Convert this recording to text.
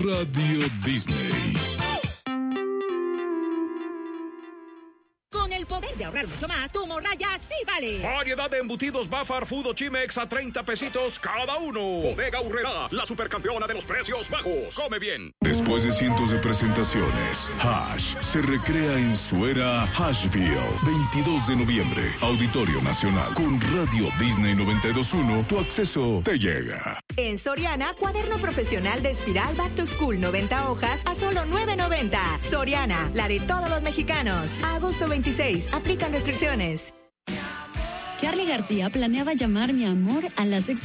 Radio Disney. Con el poder de ahorrar mucho más, tu morraya sí vale. Variedad de embutidos Bafar Food o Chimex a 30 pesitos cada uno. Bodega Aurrerá, la supercampeona de los precios bajos. Come bien. Después de cientos de presentaciones, Hash se recrea en su era Hashville. 22 de noviembre, Auditorio Nacional. Con Radio Disney 92.1, tu acceso te llega. En Soriana, cuaderno profesional de espiral Back to School 90 hojas a solo $9.90. Soriana, la de todos los mexicanos. A agosto 26, aplican restricciones. Charly García planeaba llamar mi amor a la sexta